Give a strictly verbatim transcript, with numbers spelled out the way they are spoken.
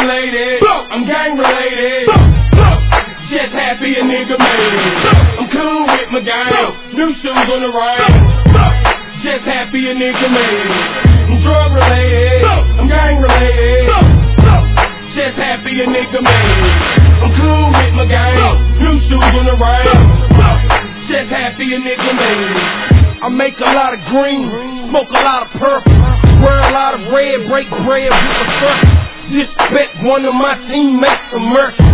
related, I'm gang related. Just happy a nigga made it. I'm cool with my gang, new shoes on the right. Just happy a nigga made it. I'm drug related, I'm gang related. Just happy a nigga made it. I'm cool with my gang, new shoes on the right. Just happy a nigga made it. I make a lot of green, smoke a lot of purple, wear a lot of red, break bread with the first. Disrespect one of my teammates for mercy.